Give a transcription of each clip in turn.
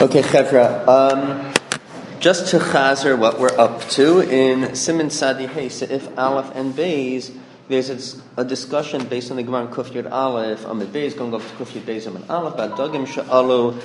Okay, Chevra, just to chazer what we're up to, in Siman Sadi Hey, Seif Aleph and Beis, there's a discussion based on the Gemara Kuf Yud Aleph, Amid Beis, going up to Kuf Yud Beis Amid Aleph, about Dogim Sha'alu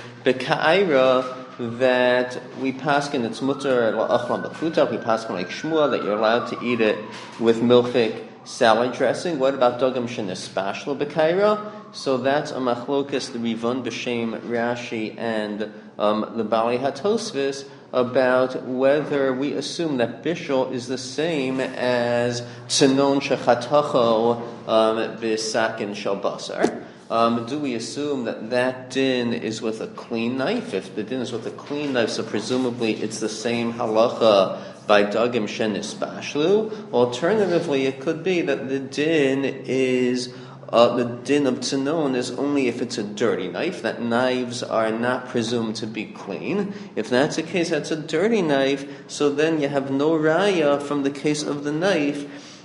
B'Ka'ira, that we paskin it's mutter la'achlam b'chutach, we paskin like Shmuel, that you're allowed to eat it with milchik salad dressing. What about Dogim Shenispashlu B'Ka'ira? So that's a machlokas, the Rivon B'Shem Rashi and the Bali HaTosfos, about whether we assume that bishul is the same as tzanon shechatacho b'sakin shel basar. Do we assume that din is with a clean knife? If the din is with a clean knife, so presumably it's the same halacha by dagim shenispashlu. Alternatively, it could be that the din is the din of tzanon is only if it's a dirty knife, that knives are not presumed to be clean. If that's the case, that's a dirty knife, so then you have no raya from the case of the knife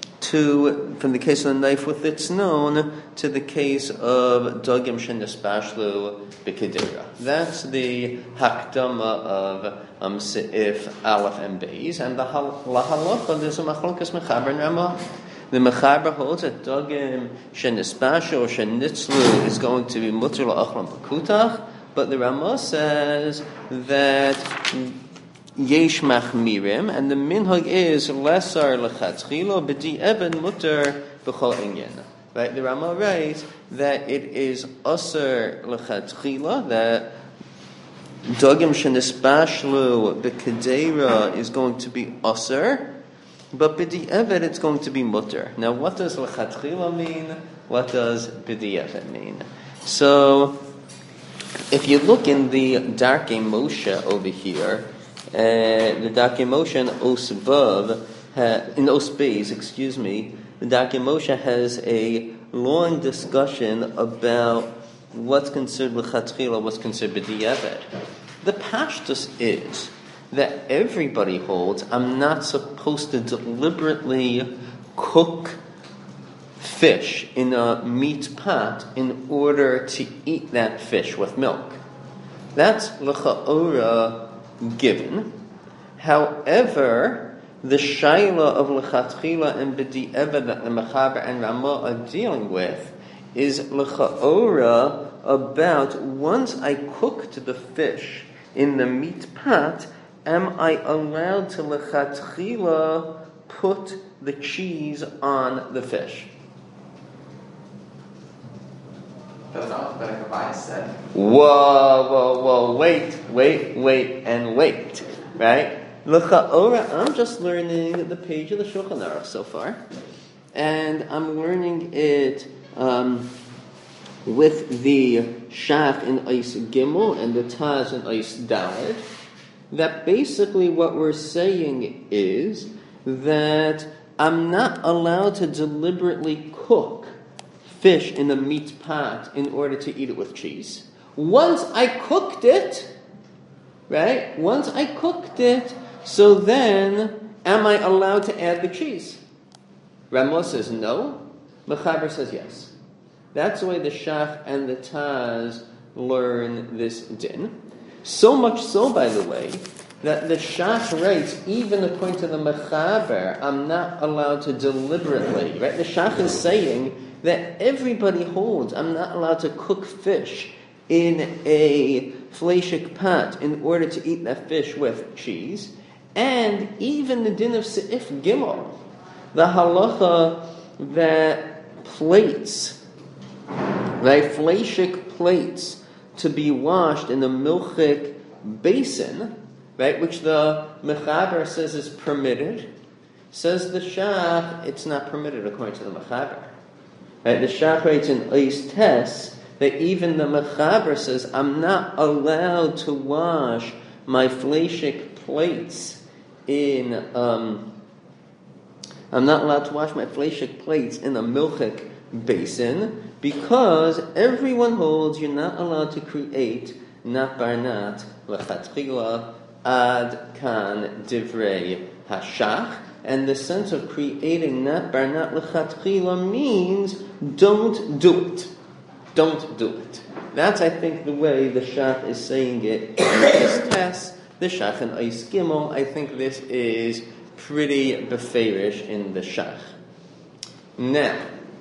from the case of the knife with its known to the case of dagim shenispashlu b'kedera. That's the hakdama of Seif Aleph and Beis, and the halacha, there's a machlokas mechaber and Ramah. The Mechaber holds that Dogim Shenispashu or Shenitzlu is going to be Mutter La'achlam B'Kutach, but the Ramah says that Yesh Machmirim, and the Minhag is Lesar L'Chatzchilo B'di Eben Mutter B'Chol Inyan. Right? The Ramah writes that it is Asar L'Chatzchilo, that Dogim Shenispashlu B'Kedera is going to be Asar, but b'di evet it's going to be mutter. Now, what does l'chatchila mean? What does b'di evet mean? So, if you look in the Darkei Moshe over here, the Darkei Moshe in Os Vav, in Os Beis, the Darkei Moshe has a long discussion about what's considered l'chatchila, what's considered b'di evet. The pashtus is that everybody holds I'm not supposed to deliberately cook fish in a meat pot in order to eat that fish with milk. That's l'cha'ora given. However, the shaila of l'chatchila and b'di evet that the Mechaber and Ramah are dealing with is l'cha'ora about once I cooked the fish in the meat pot, am I allowed to lechatchila put the cheese on the fish? That's not what Kabbalah said. Whoa, wait, right? L'cha'ora, I'm just learning the page of the Shulchan Aruch so far, and I'm learning it with the Shach in Eis Gimel and the Taz in Eis Daled, that basically what we're saying is that I'm not allowed to deliberately cook fish in a meat pot in order to eat it with cheese. Once I cooked it, right? So then, am I allowed to add the cheese? Ramah says no. Mechaber says yes. That's the way the Shach and the Taz learn this din. So much so, by the way, that the Shach writes, even according to the Mechaber, I'm not allowed to deliberately, right? The Shach is saying that everybody holds I'm not allowed to cook fish in a fleishik pot in order to eat that fish with cheese. And even the din of Seif Gimel, the halacha that plates, right, fleishik plates, to be washed in a milchik basin, right, which the Mechaber says is permitted, says the Shach, it's not permitted according to the Mechaber. Right, the Shach writes in Eis Tes that even the Mechaber says, I'm not allowed to wash my fleishik plates in a milchik basin, because everyone holds you're not allowed to create nat barnat l'chatchila ad kan divrei hashach, and the sense of creating nat barnat l'chatchila means don't do it. don't do it. That's, I think, the way the Shach is saying it in this test. The Shach and Eis Gimel, I think this is pretty beferish in the Shach. Now,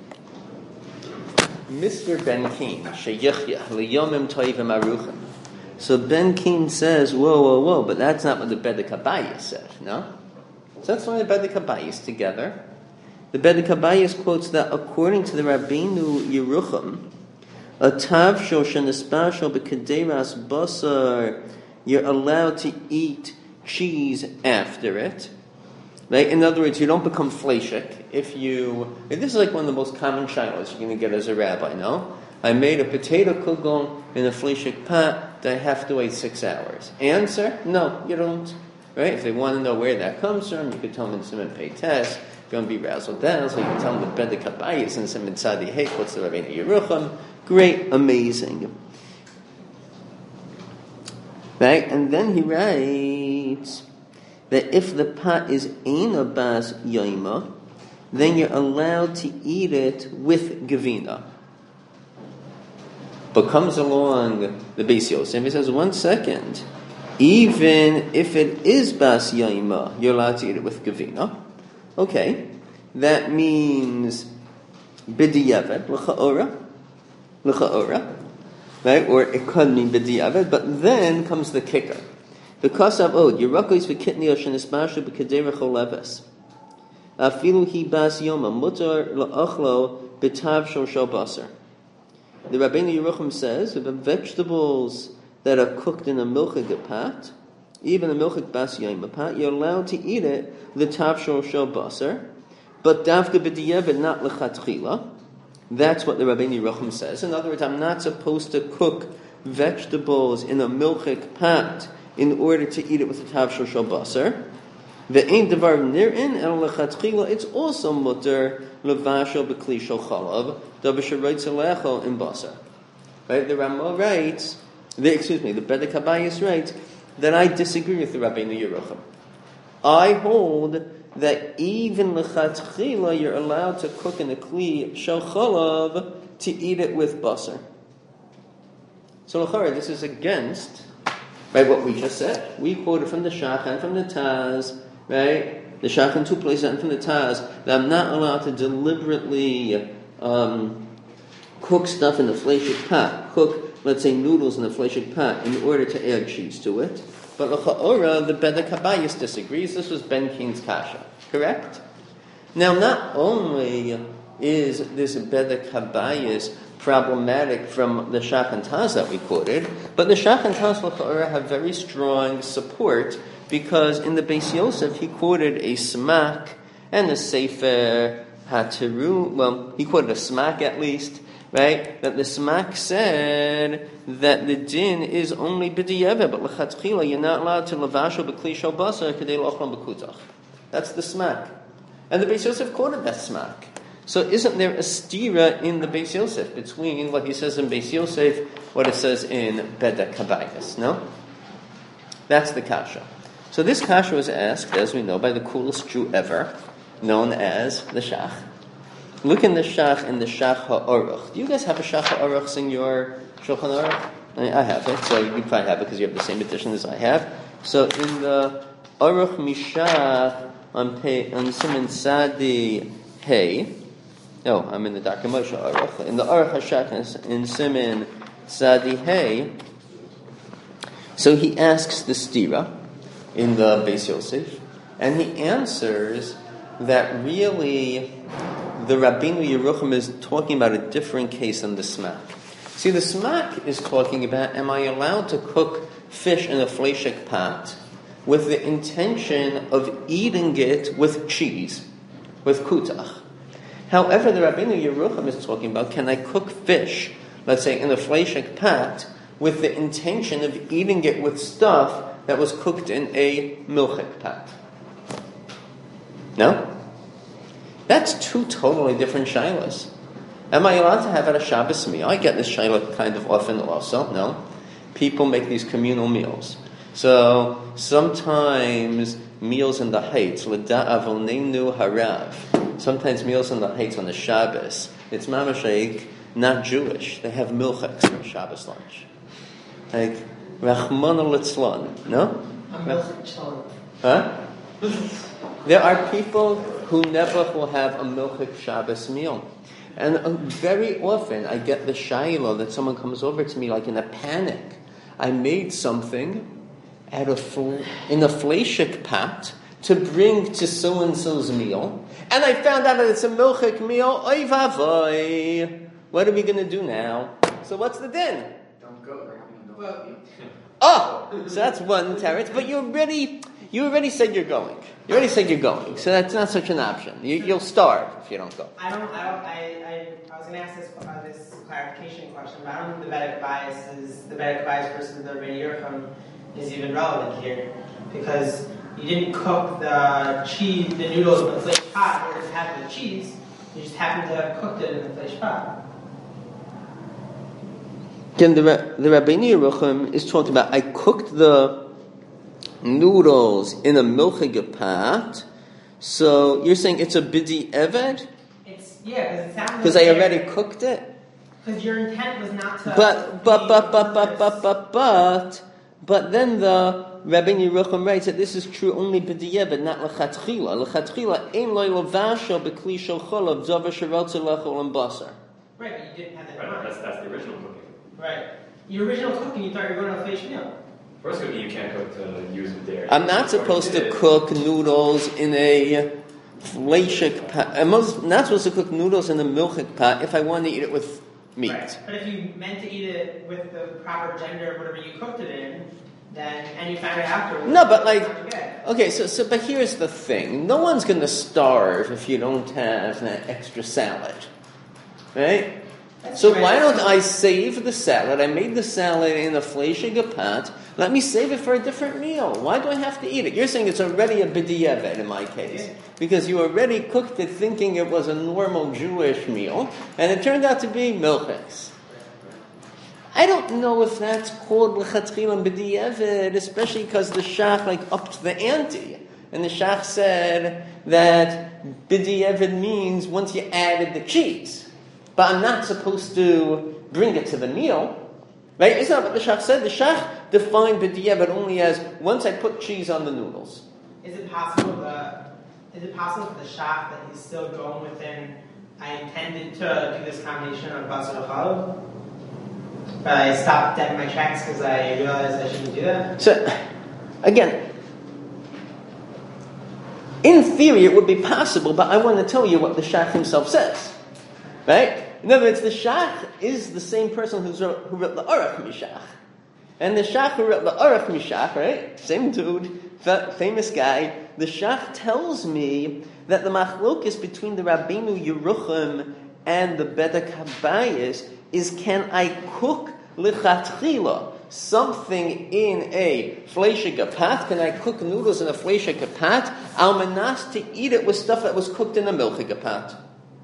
Mr. Ben Keen, Sheyichya, Liyomim Toivim Aruchim. So Ben Keen says, whoa, but that's not what the Bedek Habayis said, no? So that's why the Bedek Habayis together. The Bedek Habayis quotes that according to the Rabbeinu Yerucham, a tav shoshan espashal b'kedeiras basar, you're allowed to eat cheese after it. Right? In other words, you don't become fleshik if you. This is like one of the most common shilos you're going to get as a rabbi. No, I made a potato kugel in a fleshik pot that I have to wait 6 hours. Answer: no, you don't. Right? If they want to know where that comes from, you could tell them in Simon Pei Test. Going to be razzled down, so you can tell them the Bedek Habayis and Simon Tzadi Hey, what's the Rabbeinu Yerucham? Great, amazing. Right? And then he writes that if the pot is Eina Bas Yoima, then you're allowed to eat it with Gevina. But comes along the Beis Yosef, he says, 1 second. Even if it is Bas Yoima, you're allowed to eat it with Gevina. Okay, that means B'diavad, l'cha'ora, right? Or it could mean B'diavad, but then comes the kicker. Because of Yerakos v'kitni oshen espashu b'kedei recholeves. Afilu hi bas yoma mutar la'achlo b'tav shel basar. The Rabbeinu Yerucham says that the vegetables that are cooked in a milchig pot, even a milchig bas yoma pot, you're allowed to eat it the tav shel basar, but davka b'diavad, not l'chatchila. That's what the Rabbeinu Yerucham says. In other words, I'm not supposed to cook vegetables in a milchig pot in order to eat it with the tav shel basar. Ve'ein devar nir'in el lechatchila. It's also mutter levashel b'kli shel chalav davar sheroitz alecho in basar. Right? The Ramah writes, the Bedek Habayis writes that I disagree with the Rabbeinu Yerucham. I hold that even lechatchila you're allowed to cook in a kli shel chalav to eat it with basar. So l'chara, this is against. Right, what we just said. We quoted from the Shach and from the Taz, right? The Shach in 2 places and from the Taz, that I'm not allowed to deliberately cook stuff in the fleshik pot. Cook, let's say, noodles in the fleshik pot in order to add cheese to it. But l'cha'ora, the Bedek Habayis disagrees. This was Ben Keen's kasha. Correct? Now, not only is this Bedek Habayis problematic from the Shach and Taz that we quoted, but the Shach and Taz l'cha'ora have very strong support because in the Beis Yosef he quoted a smak and a sefer hatiru. Well, he quoted a smak at least, right? That the smak said that the din is only b'diavad, but l'chatchila you're not allowed to lavasho b'kli shel basar kedei l'ochlon b'kutach. That's the smak, and the Beis Yosef quoted that smak. So isn't there a stira in the Beis Yosef between what he says in Beis Yosef, what it says in Bedek Habayis? No? That's the kasha. So this kasha was asked, as we know, by the coolest Jew ever, known as the Shach. Look in the Shach and the Shach HaAruch. Do you guys have a Shach HaAruch in your Shulchan Aruch? I have it, so you probably have it because you have the same edition as I have. So in the Aruch Mishach on Siman Sadi Hey, I'm in the Dr. Moshe Aruch. In the Aruch HaShach in Siman Sadi Hey, so he asks the stira in the Beis Yosef, and he answers that really the Rabbeinu Yerucham is talking about a different case than the smak. See, the smak is talking about, am I allowed to cook fish in a fleshik pot with the intention of eating it with cheese, with kutach? However, the Rabbeinu Yerucham is talking about, can I cook fish, let's say, in a fleshik pot, with the intention of eating it with stuff that was cooked in a milchik pot? No? That's 2 totally different shilas. Am I allowed to have at a Shabbos meal? I get this shilah kind of often also. No? People make these communal meals. So sometimes meals in the Heights, l'da'avonenu harav. Sometimes meals in the Heights on the Shabbos. It's mamashayik not Jewish, they have milchex for Shabbos lunch. Like, Rachmana litzlan, no? Huh? There are people who never will have a milchik Shabbos meal. And very often I get the shayla that someone comes over to me like in a panic. I made something in a fleshik pot to bring to so-and-so's meal, and I found out that it's a milchik meal. Oy vavoy. What are we going to do now? So what's the din? Don't go. Oh, so that's one teretz, but you already said you're going. You already said you're going, so that's not such an option. You'll starve if you don't go. I was going to ask this clarification question, but I don't think the Vedic bias versus the Rabbi Yerucham is even relevant here, because you didn't cook the noodles in the flesh pot or just have the cheese. You just happened to have cooked it in the flesh pot. Again, the Rabbeinu Yerucham is talking about, I cooked the noodles in a milchig pot, so you're saying it's a bidi eved? Because it sounds because I already cooked it? Because your intent was not to... But then the Rabbeinu Yerucham writes that this is true only bidi eved, not lechatchila. Lechatchila, ein loy levasho bekli shel cholav, zavar sherotze lechol and basar. Right, but you didn't have that in mind. That's the original cooking. Right. Your original cooking, you thought you were going to a flesh meal. First cooking, you can't cook to use with dairy. I'm not supposed to cook noodles in a fleshik pot. I'm not supposed to cook noodles in a milchik pot if I want to eat it with meat. Right. But if you meant to eat it with the proper gender of whatever you cooked it in, and you found it afterwards. No, but okay, but here's the thing. No one's going to starve if you don't have that extra salad. Right? So why don't I save the salad? I made the salad in a fleshig pot. Let me save it for a different meal. Why do I have to eat it? You're saying it's already a b'diavad in my case. Because you already cooked it thinking it was a normal Jewish meal, and it turned out to be milchis. I don't know if that's called l'chatchila b'diavad, especially because the shach upped the ante. And the shach said that b'diavad means once you added the cheese. But I'm not supposed to bring it to the meal. Right? It's not what the Shach said. The Shach defined b'diavad only as once I put cheese on the noodles. Is it possible for the Shach that he's still going within, I intended to do this combination of basar chalav, but I stopped dead in my tracks because I realized I shouldn't do that? So, again, in theory it would be possible, but I want to tell you what the Shach himself says. Right? In other words, the Shach is the same person who wrote the Aruch Mishach. And the Shach who wrote the Aruch Mishach, right? Same dude, famous guy. The Shach tells me that the machlokes between the Rabbeinu Yerucham and the Bedek Habayis is, can I cook lichatchila something in a fleshig pot? Can I cook noodles in a fleshig pot? Al manas to eat it with stuff that was cooked in a milchig pot.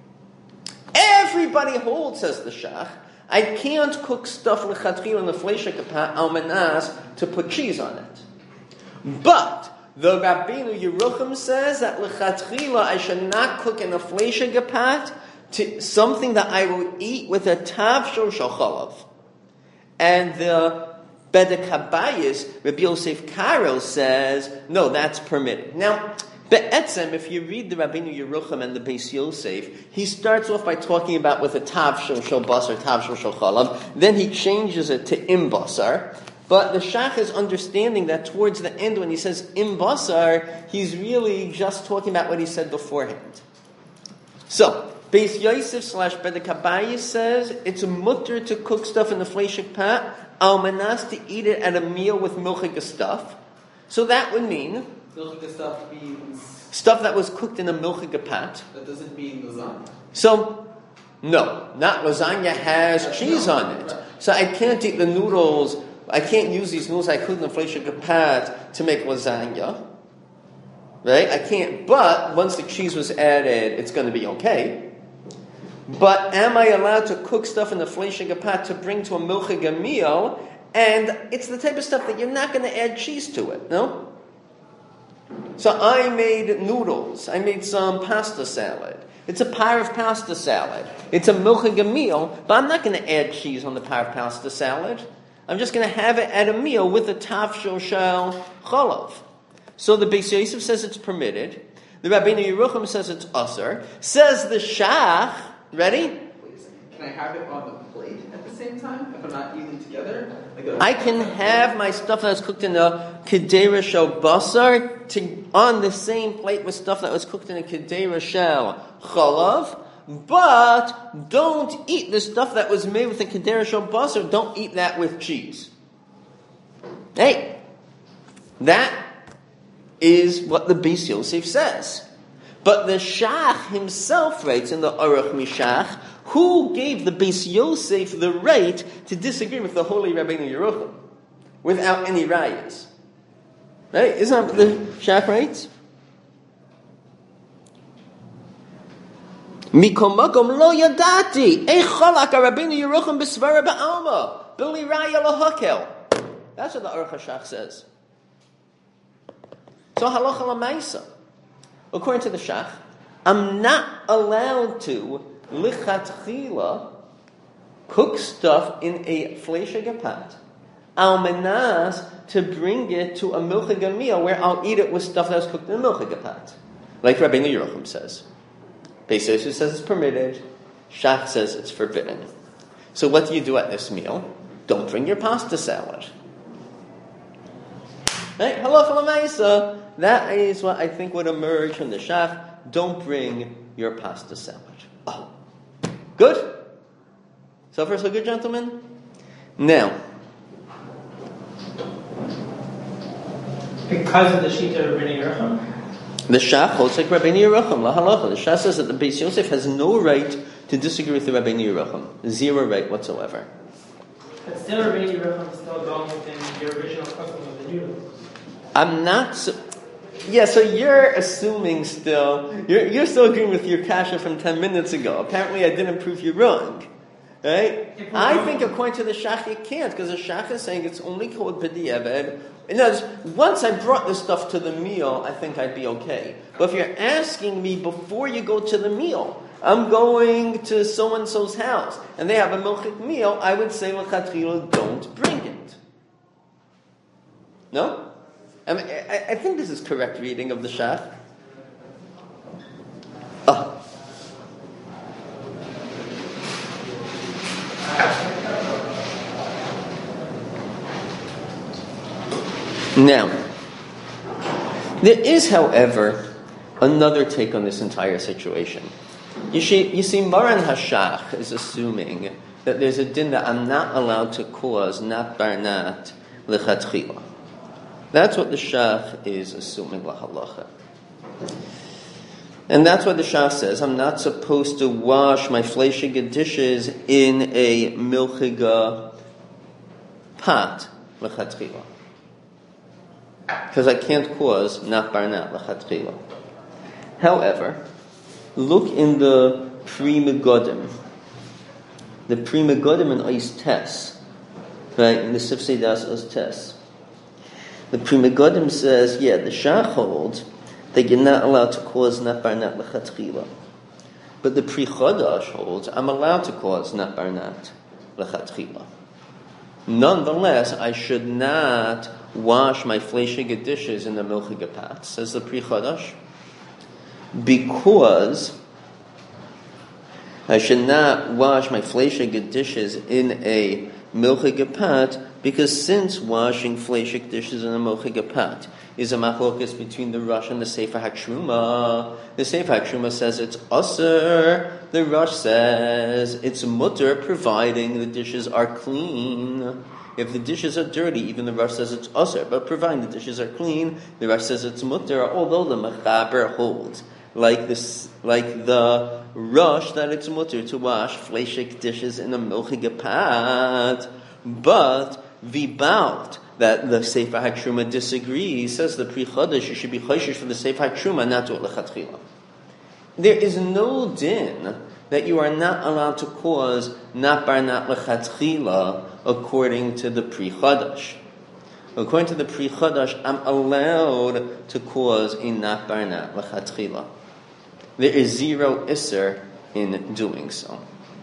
Everybody holds, says the Shach, I can't cook stuff lechatchila in the fleshik pot al manas to put cheese on it. But the Rabbeinu Yerucham says that lechatchila I should not cook in a fleshik pot to something that I will eat with a tav shel chalav. And the Bedek Habayis, Rabbi Yosef Karo says, no, that's permitted. Now, Be'etzem, if you read the Rabbeinu Yerucham and the Beis Yosef, he starts off by talking about with a tav shel basar, tav shel chalav. Then he changes it to im basar. But the Shach is understanding that towards the end, when he says im basar, he's really just talking about what he said beforehand. So, Beis Yosef / Bedek Habayis says it's a mutter to cook stuff in the fleshik pot, al manas to eat it at a meal with milchig stuff. So that would mean milchig stuff means stuff that was cooked in a milchig pot. That doesn't mean lasagna. So, no, not lasagna has cheese on it. So I can't eat the noodles. I can't use these noodles I cooked in a fleshik pot to make lasagna. Right? I can't. But once the cheese was added, it's going to be okay. But am I allowed to cook stuff in the fleshig pot to bring to a milchig meal? And it's the type of stuff that you're not going to add cheese to it, no? So I made noodles. I made some pasta salad. It's a parve pasta salad. It's a milchiga meal, but I'm not going to add cheese on the parve pasta salad. I'm just going to have it at a meal with a tafshil shel cholav. So the Beis Yosef says it's permitted. The Rabbeinu Yerucham says it's usher. Says the Shach, ready? Wait a second. Can I have it on the plate at the same time if I'm not eating together? I can have my stuff that was cooked in a kedera shel basar on the same plate with stuff that was cooked in a kedera shel cholav, but don't eat the stuff that was made with the kedera shel basar. Don't eat that with cheese. Hey, that is what the Beis Yosef says. But the Shach himself writes in the Aruch Mishach, who gave the Beis Yosef the right to disagree with the holy Rabbeinu Yerucham without any rayas? Right? Isn't that what the Shach writes? Mikom makom lo yadati echolak Rabbeinu Yerucham b'svara ba'alma b'li raya lahakel. That's what the Aruch HaShach says. So halacha l'maisa, according to the Shach, I'm not allowed to lichatchila cook stuff in a fleishiga pot al menas to bring it to a milchiga meal where I'll eat it with stuff that was cooked in a milchiga pot, like Rabbeinu Yerucham says. Beis Yosef says it's permitted. Shach says it's forbidden. So what do you do at this meal? Don't bring your pasta salad. Right? Halacha l'maisa. That is what I think would emerge from the Shach. Don't bring your pasta salad. Oh, good? So far so good, gentlemen? Now, Because of the Shita of Rabbeinu Yerucham? the Shach holds like Rabbeinu Yerucham, la halacha. The Shach says that the Beis Yosef has no right to disagree with the Rabbeinu Yerucham. Zero right whatsoever. But still Rabbeinu Yerucham is still going within the original custom of the noodles. I'm not so... Yeah, so you're assuming still... You're still agreeing with your kasha from 10 minutes ago. Apparently I didn't prove you wrong. Right? I think according to the Shach you can't, because the Shach is saying it's only called b'di'eved. In other words, once I brought this stuff to the meal, I think I'd be okay. But if you're asking me before you go to the meal, I'm going to so-and-so's house, and they have a milchik meal, I would say, l'chatchila, don't bring it. No? I mean, I think this is correct reading of the Shach. Now, there is, however, another take on this entire situation. You see, Maran Hashach is assuming that there's a din that I'm not allowed to cause nat barnat lechatchila. That's what the Shach is assuming lahalacha. And that's what the Shach says. I'm not supposed to wash my fleishiga dishes in a milchiga pot lechatchila. Because I can't cause nat barnat lechatchila. However, look in the Pri Megadim. The Pri Megadim in Ois Tes. Right? In the Sifsei Das Ois Tes. The Pri Megadim says, the Shach holds that you're not allowed to cause nat barnat lechatchila. But the Pri Chodosh holds I'm allowed to cause nat barnat lechatchila. Nonetheless, I should not wash my fleishiga dishes in the milchiga pot, says the Pri Chodosh, because I should not wash my fleishiga dishes in a milchiga pot, because since washing fleishik dishes in a milchiga pot is a machlokas between the Rosh and the Sefer HaTruma, the Sefer HaTruma says it's aser, the Rosh says it's mutter, providing the dishes are clean. If the dishes are dirty, even the Rosh says it's aser, but providing the dishes are clean, the Rosh says it's mutter, although the Mechaber holds like the Rosh that it's mutter to wash fleishik dishes in a milchiga pot. But Vibalt, that the Sefer HaTruma disagrees, says the Pri Chodesh, you should be choishish for the Sefer HaTruma, not to it lechatchila. There is no din that you are not allowed to cause nat barnat lechatchila according to the Pri Chodesh. According to the Pri Chodesh, I'm allowed to cause a nat barnat lechatchila. there is zero isser in doing so.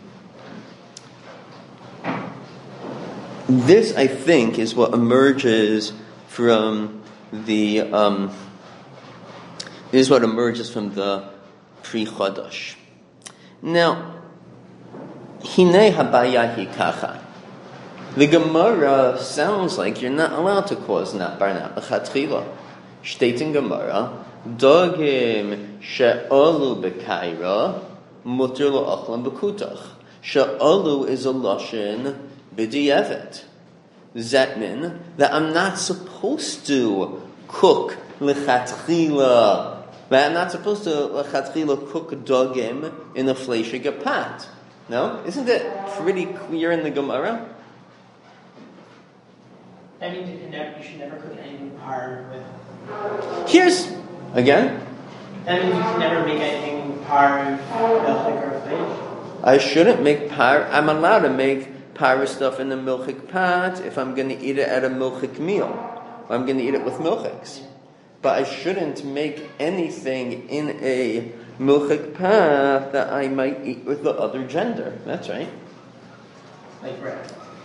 This, I think, is what emerges from the Pri Chodosh. Now, Hinei habaya hi kacha. The Gemara sounds like you're not allowed to cause nat bar nat b'chatchila. State in Gemara, dogim she'olu b'kaira muter lo'achlan b'kutach. She'olu is a lashon b'di'evet. Does that mean that I'm not supposed to cook l'chatchila? That I'm not supposed to l'chatchila cook dogim in a fleishiga pot? No? Isn't it pretty clear in the Gemara? That means you should never cook anything par with. Here's, again. That means you can never make anything par milchik or fish. I shouldn't make par. I'm allowed to make par stuff in a milchik pot if I'm going to eat it at a milchik meal. I'm going to eat it with milchiks. But I shouldn't make anything in a milchik pot that I might eat with the other gender. That's right. Like bread.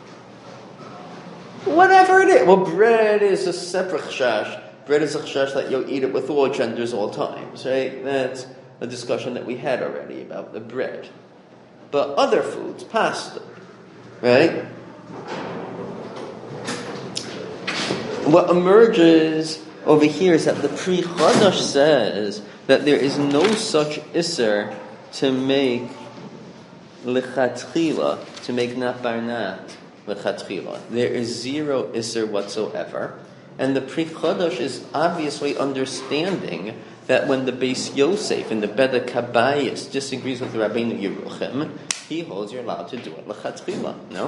Whatever it is. Well, bread is a separate chash. Bread is a chash that you'll eat it with all genders all times, right? That's a discussion that we had already about the bread. But other foods, pasta, right? What emerges over here is that the Pri Chodosh says that there is no such isser to make lechatchila, to make nat bar nat lechatchila. There is zero isser whatsoever. And the Pri Chodosh is obviously understanding that when the Beis Yosef in the Beda Kabayis disagrees with Rabbeinu Yeruchim, he holds you're allowed to do it lechatchila. No?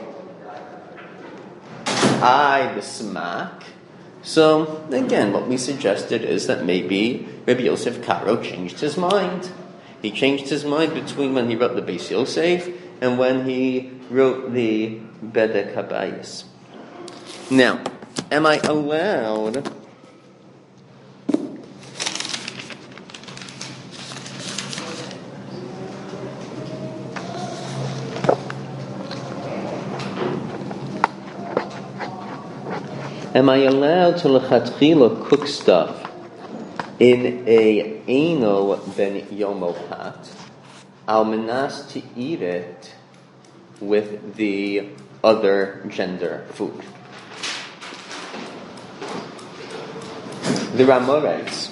The smack. So, again, what we suggested is that maybe Rabbi Yosef Karo changed his mind. He changed his mind between when he wrote the Beis Yosef and when he wrote the Beda Kabayis. Now, am I allowed to lechatchila cook stuff in a Eino ben Yomo pot, al menas to eat it with the other gender food? The Ramah writes,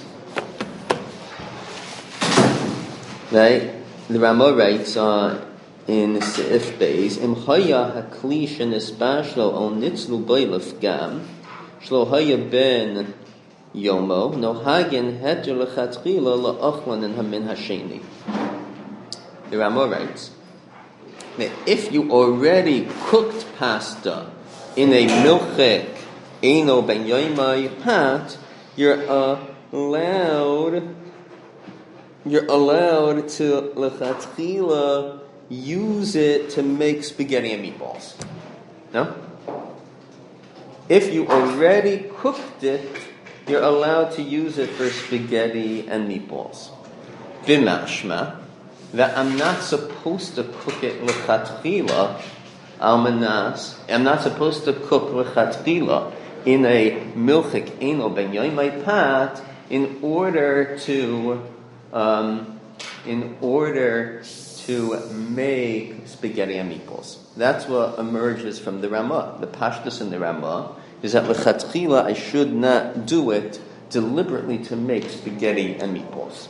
right? The Ramah writes in Seif Beis, Im haya hakli shenisbashlo o nitzlu boilef gam, shlo haya ben yomo, no hagen heter lechatchila la'achlan and hamin hasheni. The Ramah writes that if you already cooked pasta in a milchik Eino ben yoimai pot, you're allowed to lechatchila use it to make spaghetti and meatballs. No? If you already cooked it, you're allowed to use it for spaghetti and meatballs. Bimashma, that I'm not supposed to cook it lechatchila almanas. I'm not supposed to cook lechatchila in a milchik Eino ben yoimai pot in order to make spaghetti and meatballs. That's what emerges from the Ramah. The pashtus in the Ramah is that lechatchila I should not do it deliberately to make spaghetti and meatballs.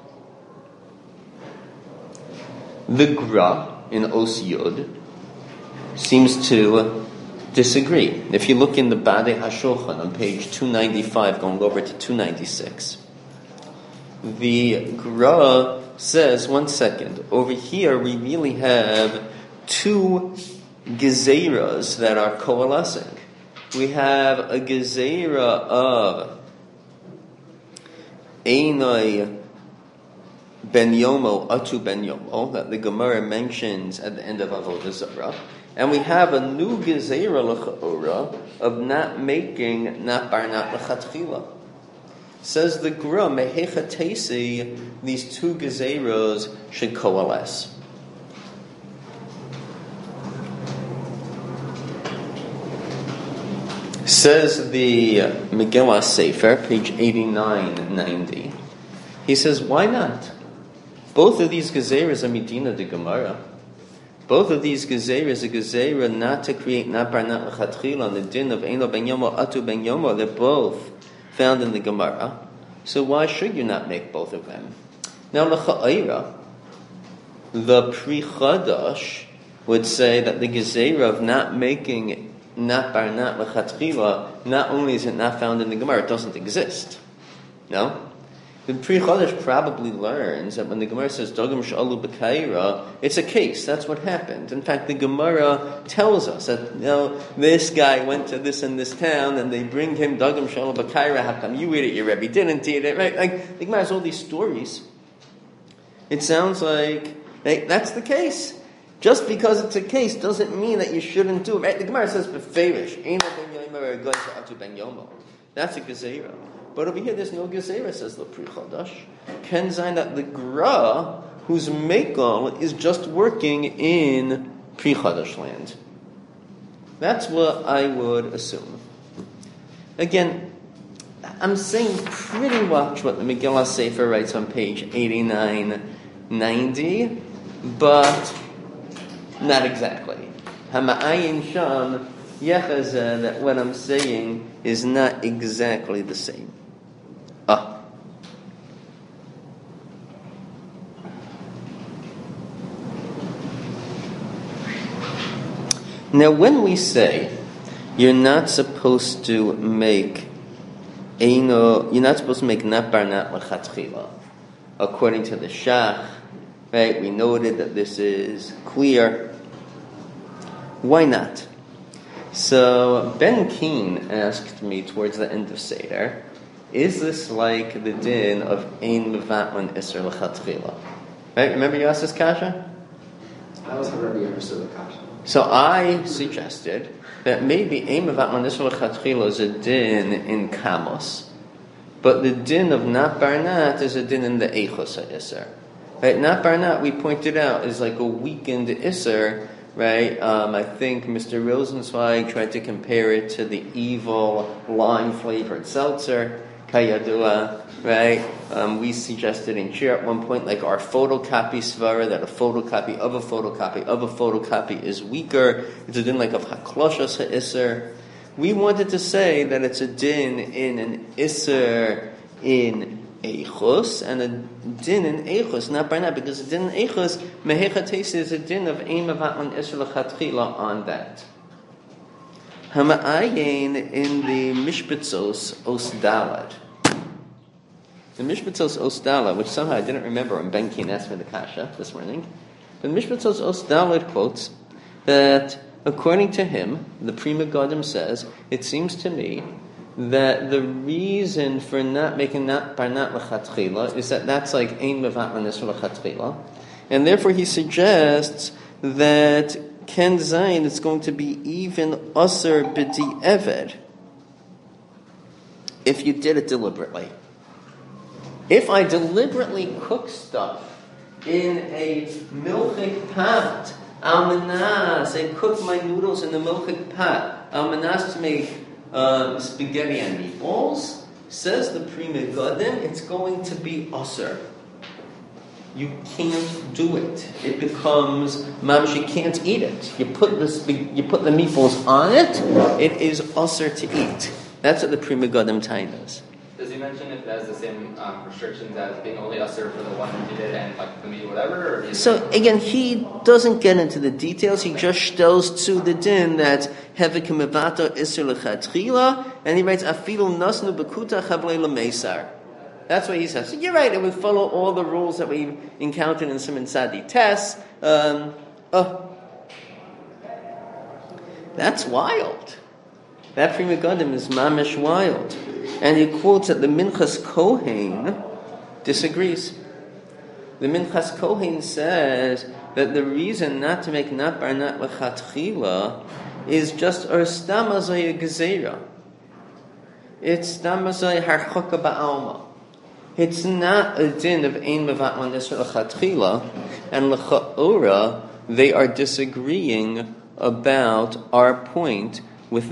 The Gra in Os Yud seems to disagree. If you look in the Badei HaShulchan on page 295, going over to 296, the Gra says, one second, over here we really have two gezeras that are coalescing. We have a gezera of Einoi ben Yomo, Atu ben Yomo, that the Gemara mentions at the end of Avodah Zarah. And we have a new gezera l'cha'ora of not making nat bar nat l'chatchila. Says the Gra, Mehecha Tesi, these two Gezeros should coalesce. Says the Megillah Sefer, page 89-90. He says, why not? Both of these Gezeras are Medina de Gemara. Both of these Gezeras are Gezerah not to create not bar not lechatchila on the din of Eino ben Yomo, Atu ben Yomo. They're both found in the Gemara. So why should you not make both of them? Now, l'cha'ira, the Pri Chadash would say that the Gezerah of not making not bar not lechatchila, not only is it not found in the Gemara, it doesn't exist. No? The Pri Chadash probably learns that when the Gemara says Dagam Sh'alu B'Kaira, it's a case. That's what happened. In fact, the Gemara tells us that this guy went to this and this town, and they bring him Dagam Sh'alu B'Kaira. How come you eat it? Your Rebbe didn't eat it, right? Like the Gemara has all these stories. It sounds like that's the case. Just because it's a case doesn't mean that you shouldn't do it. Right? The Gemara says B'Feirish, Eino ben Yomer goes to Atu ben Yomo. That's a Gezerah. But over here, there's no Gezerah, says the Pri Chadash. Ken Zayin that the Gra, whose Mekal is just working in Pri Chadash land. That's what I would assume. Again, I'm saying pretty much what the Megillah Sefer writes on page 89-90, but not exactly. Hama'ayin Sham Yechazah, that what I'm saying is not exactly the same. Now, when we say you're not supposed to make not bar not lechatchila, according to the Shach, right? We noted that this is clear. Why not? So Ben Keen asked me towards the end of Seder, is this like the din of ein mevatlan iser lechatchila? Right? Remember you asked this kasha? I was already understood the kasha. So I suggested that maybe ein mevatlan iser lechatchila is a din in Kamos, but the din of not barnat is a din in the eichos iser. Right? Not barnat, we pointed out, is like a weakened iser. Right, I think Mr. Rosenzweig tried to compare it to the evil lime-flavored seltzer, kayadua. Right, we suggested in Shir at one point, like our photocopy svara, that a photocopy of a photocopy of a photocopy is weaker. It's a din like of hakloshas ha'isser. We wanted to say that it's a din in an isser in Eichus, and a din in Eichus, not by now, because a din in Eichus, Mehecha Tesi is a din of Ein Mevatlan Iser Lechatchila on that. Hama'ayin in the Mishpatzos Os Dalad. The Mishpatzos Os Dalad, which somehow I didn't remember when Ben Keen asked me the kasha this morning, but the Mishpatzos Os Dalad quotes that, according to him, the Pri Megadim says, it seems to me that the reason for not making not bar not lechatchila is that that's like ein mevatlan iser lechatchila, and therefore he suggests that Ken Zayin is going to be even aser b'di eved if you did it deliberately. If I deliberately cook stuff in a milchik pot, almanas, I cook my noodles in the milchik pot, almanas to make spaghetti and meatballs, says the Pri Megadim, it's going to be aser. You can't do it. It becomes mamish. You can't eat it. You put the meatballs on it. It is aser to eat. That's what the Pri Megadim does. Does he mention if it has the same restrictions as being only aser for the one who did it and like the meat or whatever? Or so again, he doesn't get into the details. He just tells to the din that hevik mevato iser lechatchila, and he writes afilu nasnu bekuta chavlei lemesar. That's what he says. So you're right. It would follow all the rules that we encountered in Siman Sadi Tess. That's wild. That Pri Megadim is mamish wild. And he quotes that the Minchas Kohen disagrees. The Minchas Kohen says that the reason not to make not bar not lechatchila is just or stam azoy gezerah. It's damazai harchuka ba'alma. It's not a din of ein mevatlan isra l'chatchila, and l'cha'ora they are disagreeing about our point with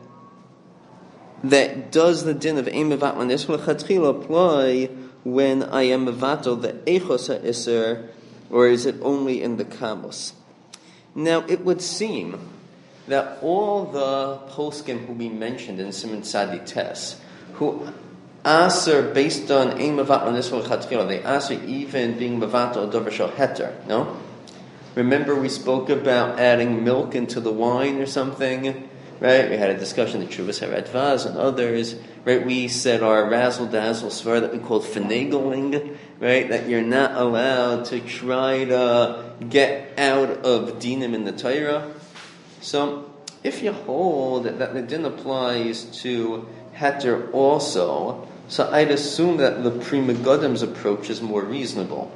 that does the din of ein mevatlan isra l'chatchila apply when I am mevatel the echos ha'isr, or is it only in the kamos? Now it would seem that all the poskim who we mentioned in Siman Sadi Tes, who answer based on ein mevatlan isra l'chatchila, they answer even being mevatel davar shel heter. No, remember we spoke about adding milk into the wine or something, right? We had a discussion the Chuvas Haradvaz and others, right? We said our razzle dazzle svar that we called finagling, right? That you're not allowed to try to get out of dinim in the Torah. So if you hold that the din applies to heter also, so I'd assume that the Pri Megadim's approach is more reasonable.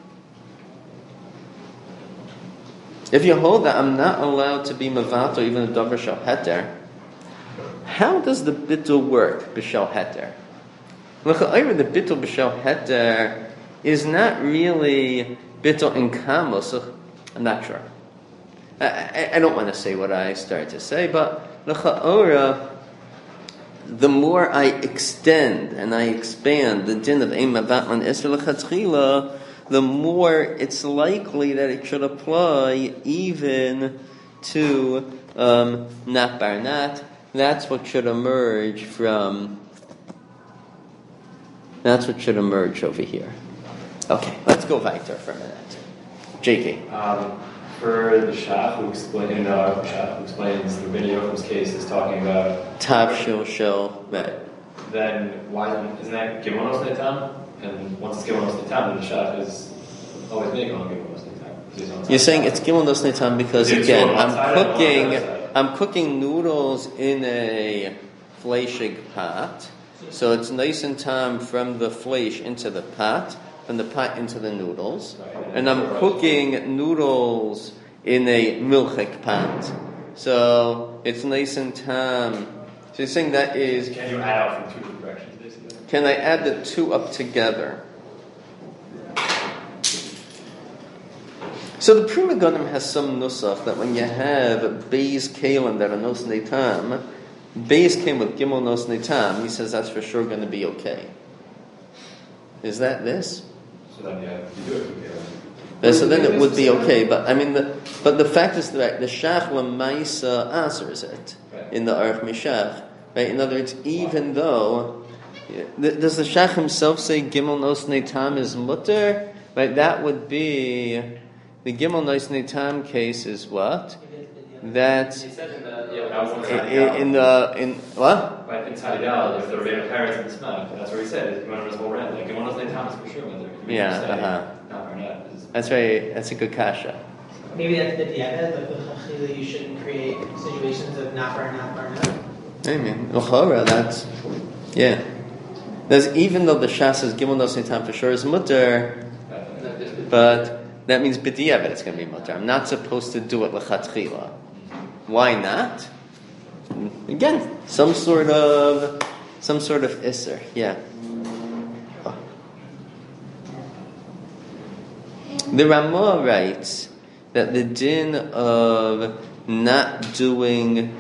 If you hold that I'm not allowed to be mevato even a davar shel heter, how does the bittul work b'shel heter? The bittul b'shel heter is not really bittul in kamos. I'm not sure. I don't want to say what I started to say, but l'cha'ora, the more I extend and I expand the din of ein mevatlan isra l'chatchila, the more it's likely that it should apply even to nat bar nat. That's what should emerge over here. Okay, let's go weiter for a minute. JK. For the Shach who explains the Rabbeinu Yocham's case is talking about Tav shel right. Then why isn't that Gimonos Netam? And once it's Gimonos Netam, then the Shach is always making on Gimonos Netam. You're saying it's Gimonos Netam because again I'm cooking noodles in a fleshig pot, so it's nice and time from the flesh into the pot, from the pot into the noodles, and I'm cooking noodles in a milchik pot, so it's nice and time. So you're saying that is... Can you add out from two different directions, basically? Can I add the two up together? So the Pri Megadim has some nusach that when you have beis kalim that are nos netam, beis kalim with gimel nos netam, he says that's for sure going to be okay. Is that this? So then, yeah, you do it. So then it would be okay, but I mean, but the fact is that the Shach Lamaisa answers it in the Aruch Mishach, right? In other words, even though does the Shach himself say Gimel Nos Netam is mutter? Right? That would be the Gimel Nos Netam case is what? That He said in what? But in Tzadidal, if the Rebbeinu parents in the Smach, that's where he said it's Gimonos whole rent. Like Gimonos Netam is for sure whether. Yeah. That's right. That's a good kasha. Maybe that's the diabet, like the you shouldn't create situations of not bar. I mean, that's yeah. There's even though the Shas says Gimel Nos Netam for sure is mutter, but that means b'diavad it's going to be mutter. I'm not supposed to do it l'chatchila. Why not? Again, some sort of isser. Yeah. Oh. The Ramah writes that the din of not doing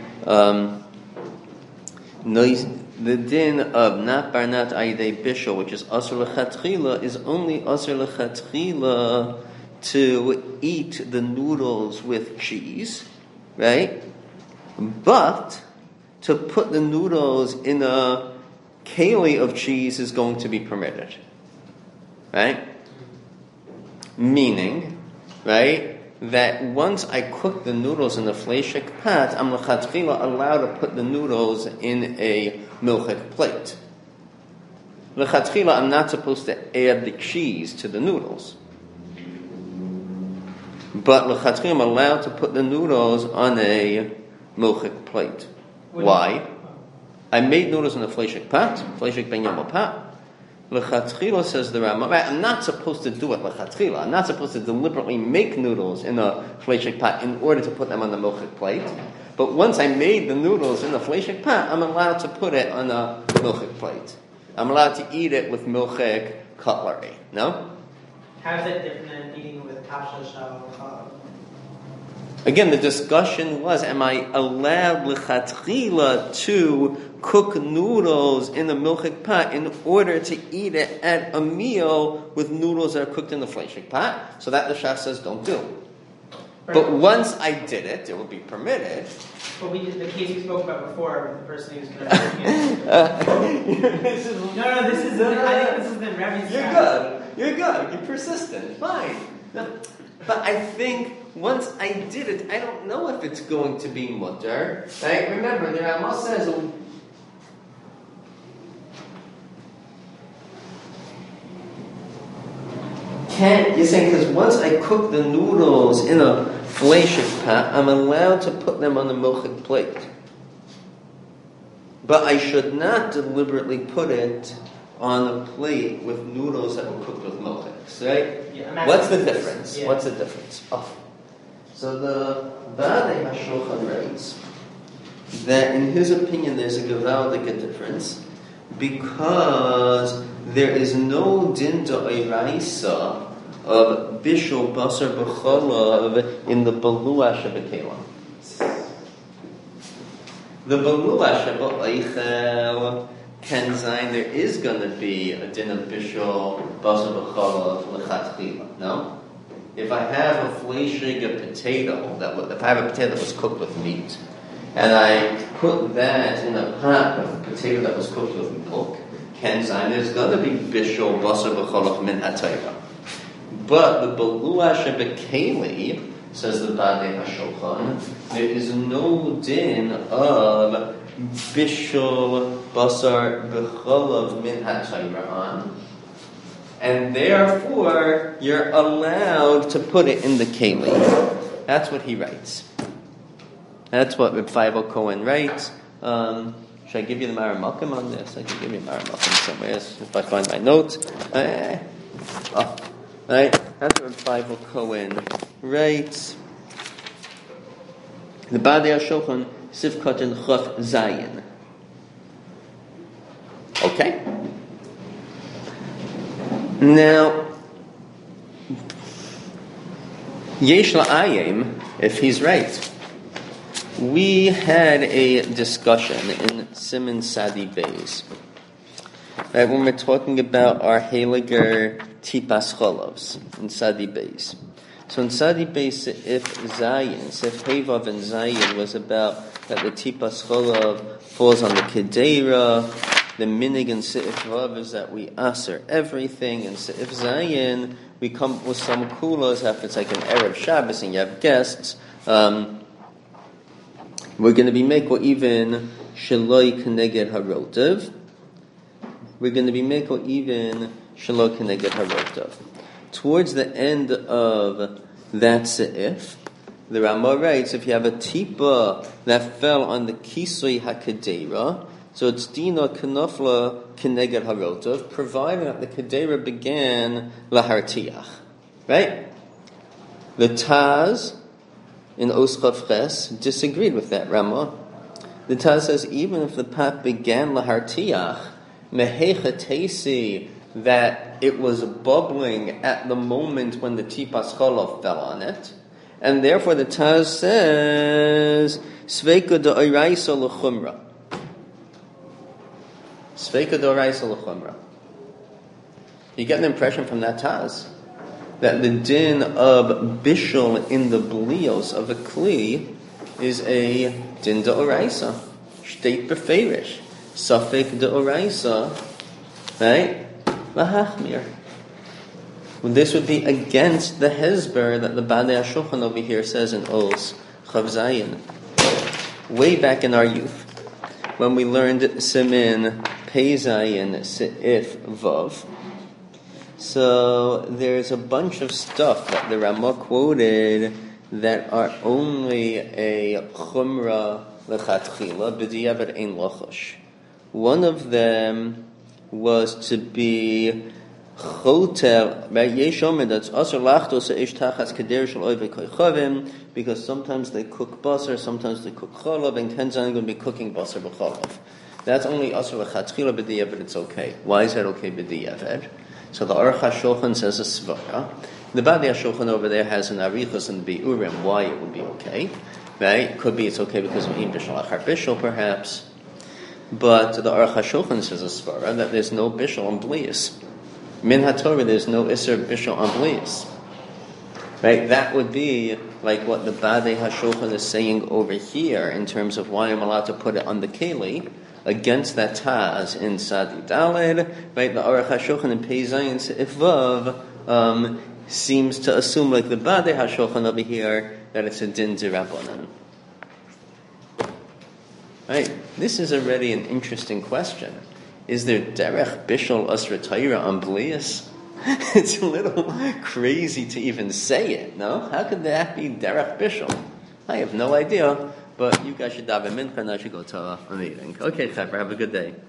the din of not barnat ayidei bishul, which is asur lechatchila, is only asur lechatchila to eat the noodles with cheese, right? But to put the noodles in a keli of cheese is going to be permitted, right? Meaning, right, that once I cook the noodles in the fleshik pot, I'm lechatchila allowed to put the noodles in a milchik plate. Lechatchila, I'm not supposed to add the cheese to the noodles. But lechatchila, I'm allowed to put the noodles on a milchik plate. Why? I made noodles in a fleshik pot, fleshik ben yama pot. Lechatchila, says the Rambam, I'm not supposed to do it lechatchila. I'm not supposed to deliberately make noodles in a fleshik pot in order to put them on the milchik plate. But once I made the noodles in the fleshik pot, I'm allowed to put it on a milchik plate. I'm allowed to eat it with milchik cutlery. No? How is that different than eating with tafshil shal? Again, the discussion was, am I allowed lichatchila to cook noodles in the milchik pot in order to eat it at a meal with noodles that are cooked in the fleshik pot? So that the Shach says don't do. But once I did it, it would be permitted. But we did the case we spoke about before, with the person who's going to this is I think this is the Rebbe's. You're good. You're persistent. Fine. But I think once I did it, I don't know if it's going to be mutter. Right? Remember, the Ramah says. You're saying because once I cook the noodles in a fleshik pot, I'm allowed to put them on the milchik plate. But I should not deliberately put it on a plate with noodles that were cooked with milchiks, right? Yeah, What's the difference? Yeah. What's the difference? Oh. So the Ba'adei HaShulchan writes that in his opinion there's a gewaldige difference because there is no din d'oraisa of bishul basar b'cholav in the balua shebekela. The balua sheba'oichel can zayin, there is going to be a din of bishul basar b'cholav lechatchila. No? If I have a fleshig, a potato, if I have a potato that was cooked with meat, and I put that in a pot of potato that was cooked with milk, ken zayin, there's going to be bishul basar b'cholav min hatayra. But the balua shebekeli, says the Ba'adei HaShulchan, there is no din of bishul basar b'cholav min hatayra, and therefore you're allowed to put it in the keli. That's what he writes. That's what Reb Feivel Cohen writes. Should I give you the Maramakim on this? I can give you Maramakim somewhere if I find my notes. Right? That's what Reb Feivel Cohen writes. The Ba'adei HaShulchan Sivkot and Chaf Zayin. Okay? Now, Yesh La'ayim, if he's right, we had a discussion in Siman Sadi Beis, right, when we're talking about our Heiliger Tipas Cholovs in Sadi Beis. So in Sadi Beis, if Hevav and Zayin was about that the Tipas Cholov falls on the Kedera, the minig in Seif Vav is that we aser everything, and Seif Zayin we come with some kulas after it's like an Erev Shabbos and you have guests. We're going to be meko even sheloi keneged harotav. We're going to be meko even sheloi keneged harotav. Towards the end of that seif, the Ramah writes, if you have a tipa that fell on the kisui hakadera, so it's dina kanafla keneged harotav, provided that the kedera began lahartiach. Right? The Taz in Oschav Ches disagreed with that Ramah. The Taz says even if the pot began lahartiach, mehecha teisi, that it was bubbling at the moment when the tipas cholov fell on it, and therefore the Taz says sveika d'oraisa l'chumra. Sveika d'oraisa l'chumra. You get an impression from that Taz that the din of bishul in the blios of a kli is a din d'oraisa, shteit beferish, safek d'oraisa, right? Lahachmir. This would be against the hezber that the Ba'adei HaShulchan over here says in Os Chav Zayin. Way back in our youth, when we learned Simin Pei Zayin Seif Vav. So there's a bunch of stuff that the Ramah quoted that are only a chumra lechatchila b'diavad ein lachosh. One of them was to be Chotel, right? Yeshomer, that's asur lachtos ish tachas keder shel oivei koichavim, because sometimes they cook basar, sometimes they cook chalav, and Kenzan going to be cooking basar b'chalav. That's only asur lechatchila b'diavad, but it's okay. Why is that okay b'diavad? So the Aruch HaShulchan says a svara. The Badei HaShulchan over there has an arichos and bi'urim why it would be okay. Right? Could be it's okay because of im bishul achar bishul, perhaps. But the Aruch HaShulchan says a svara that there's no bishul on blias. Min HaTorah, there's no iser bishul on blias. Right? That would be like what the Badei HaShulchan is saying over here in terms of why I'm allowed to put it on the keli against that taz in Sadi Daled. Right? The Aruch HaShulchan in Pei Zayin Seif Vav seems to assume, like the Badei HaShulchan over here, that it's a din d'Rabbanan. Right? This is already an interesting question. Is there derech bishul asra Torah on blias? It's a little crazy to even say it, no? How could that be derech bishul? I have no idea, but you guys should daven mincha and I should go to a meeting. Okay, Chevra, have a good day.